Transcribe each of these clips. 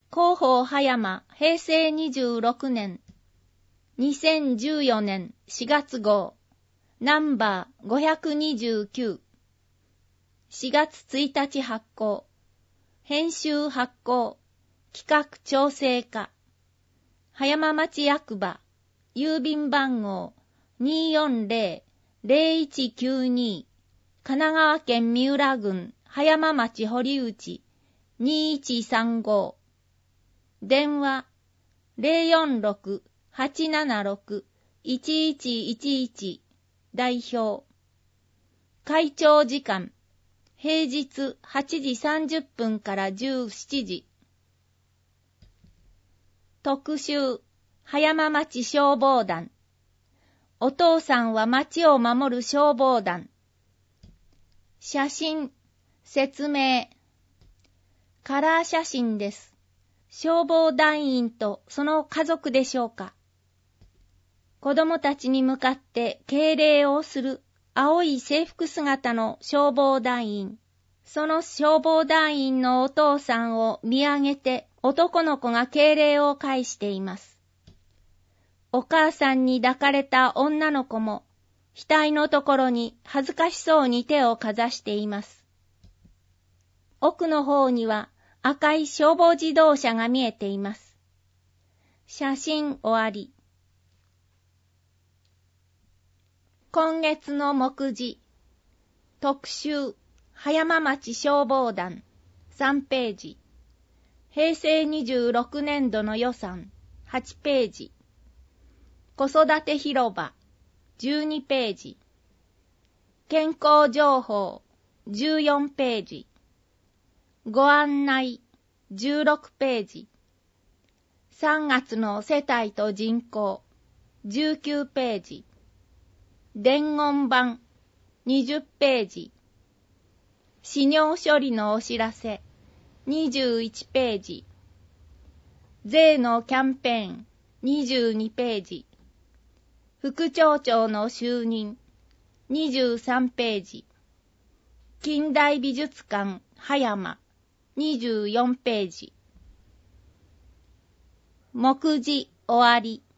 広報葉山平成26年2014年4月号ナンバー529 4月1日発行編集発行企画調整課葉山町役場郵便番号 240-0192 神奈川県三浦郡葉山町堀内2135電話 046-876-1111 代表会長時間平日8時30分から17時特集葉山町消防団お父さんは町を守る消防団写真説明カラー写真です。消防団員とその家族でしょうか。子供たちに向かって敬礼をする青い制服姿の消防団員。その消防団員のお父さんを見上げて男の子が敬礼を返しています。お母さんに抱かれた女の子も額のところに恥ずかしそうに手をかざしています。奥の方には赤い消防自動車が見えています。写真終わり。今月の目次特集葉山町消防団3ページ平成26年度の予算8ページ子育て広場12ページ健康情報14ページご案内16ページ3月の世帯と人口19ページ伝言板20ページ資料処理のお知らせ21ページ税のキャンペーン22ページ副町長の就任23ページ近代美術館葉山24ページ目次終わり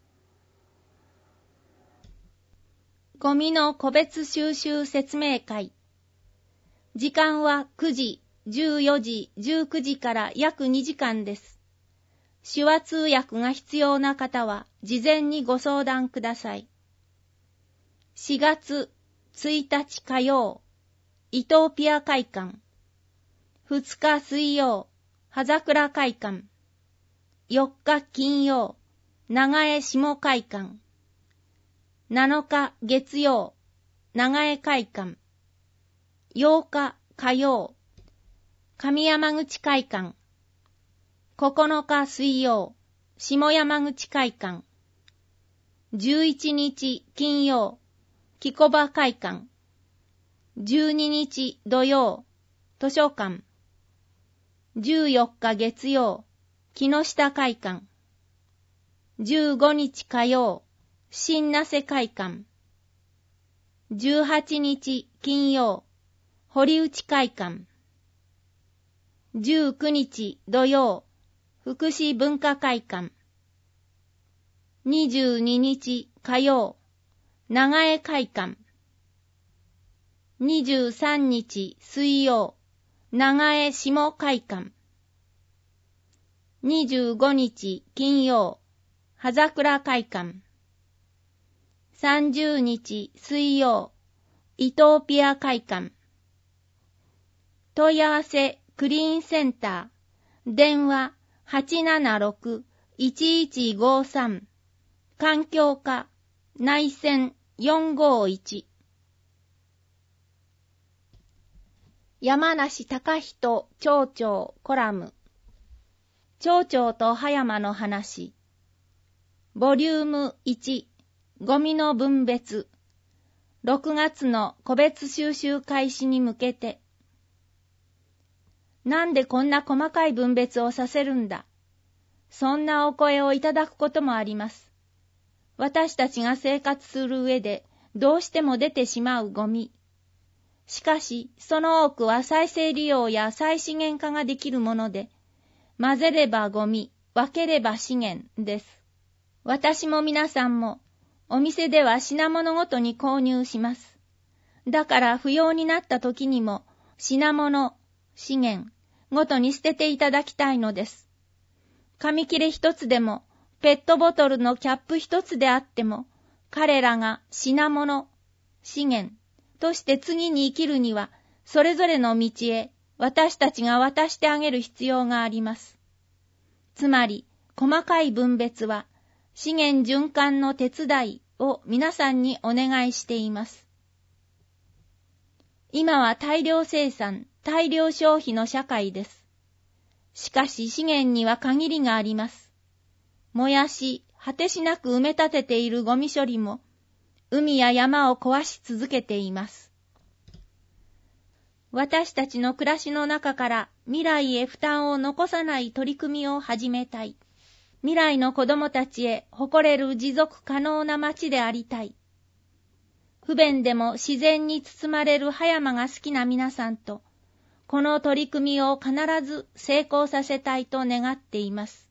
ゴミの個別収集説明会時間は9時、14時、19時から約2時間です。手話通訳が必要な方は事前にご相談ください。4月1日火曜、イトーピア会館。2日水曜、葉桜会館。4日金曜、長江下会館。7日月曜、長江会館。8日火曜、上山口会館。9日水曜、下山口会館。11日金曜、木小場会館。12日土曜、図書館。14日月曜、木下会館。15日火曜、新名瀬会館。18日金曜、堀内会館。19日土曜、福祉文化会館。22日火曜、長江会館。23日水曜、長江下会館。25日金曜、葉桜会館。30日水曜、イトーピア会館。問い合わせクリーンセンター、電話 876-1153、環境課、内線451。山梨隆人町長コラム。町長と葉山の話。ボリューム1、ゴミの分別。6月の個別収集開始に向けて。なんでこんな細かい分別をさせるんだ。そんなお声をいただくこともあります。私たちが生活する上でどうしても出てしまうゴミ。しかし、その多くは再生利用や再資源化ができるもので、 混ぜればゴミ、分ければ資源です。私も皆さんも、お店では品物ごとに購入します。だから不要になった時にも、品物、資源、ごとに捨てていただきたいのです。紙切れ一つでも、ペットボトルのキャップ一つであっても、彼らが品物、資源として次に生きるには、それぞれの道へ私たちが渡してあげる必要があります。つまり、細かい分別は、資源循環の手伝いを皆さんにお願いしています。今は大量生産、大量消費の社会です。しかし資源には限りがあります。燃やし、果てしなく埋め立てているゴミ処理も、海や山を壊し続けています。私たちの暮らしの中から未来へ負担を残さない取り組みを始めたい。未来の子供たちへ誇れる持続可能な街でありたい。不便でも自然に包まれる葉山が好きな皆さんと、この取り組みを必ず成功させたいと願っています。